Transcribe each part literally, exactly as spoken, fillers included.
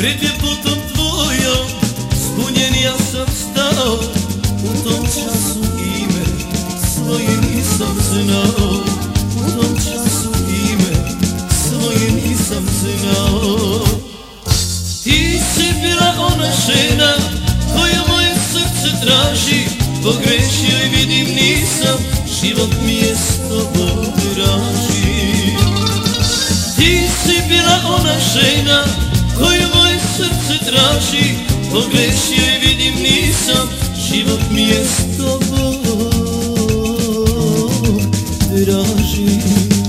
pred ljepotom tvojom zbunjen ja sam stao. U tom času ime svoje nisam znao. U tom času ime svoje nisam znao. Ti si bila ona žena koja moje srce traži. Pogrešio i vidim nisam, život mi je s tobom draži. Ti si bila ona žena koju moje srce traži. Pogrešio i vidim nisam, život mi je s tobom draži.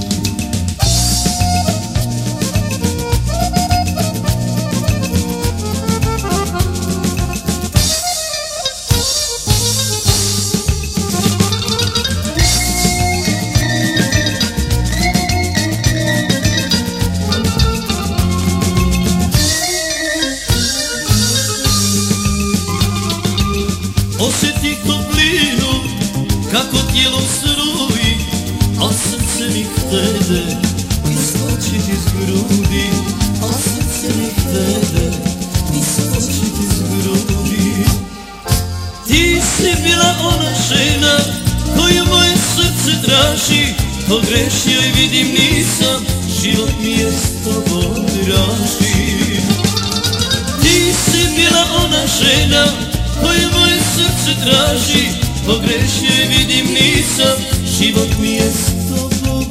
Osjeti toplinu kako tijelo struji, a srce mi htede iskočit iz grudi. A srce mi htede iskočit iz grudi. Ti si bila ona žena koju moje srce traži. Pogrešio i vidim nisam, život mi je s tobom draži. Ti si bila ona žena koju moje srce traži. Pogrešio i vidim nisam, život mi je s tobom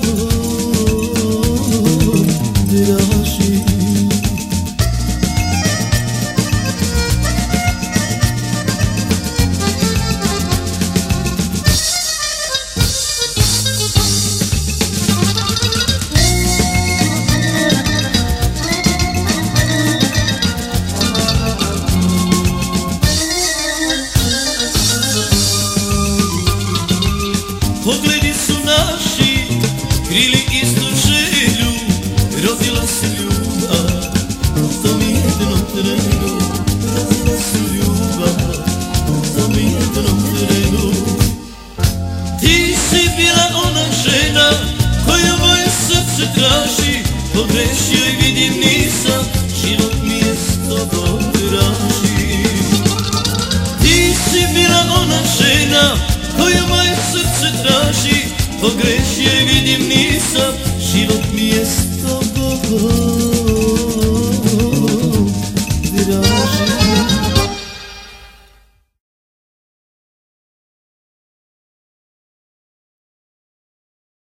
draži. Pogledi su naši krili istu želju, rodila se ljubav u tom jednom trenu. Rodila se ljubav u tom jednom trenu. Ti si bila ona žena koju moje srce traži. Pogrešio i vidim nisam, život mi je s tobom draži. Ti si bila ona žena koju moje srce traži. Pogrešio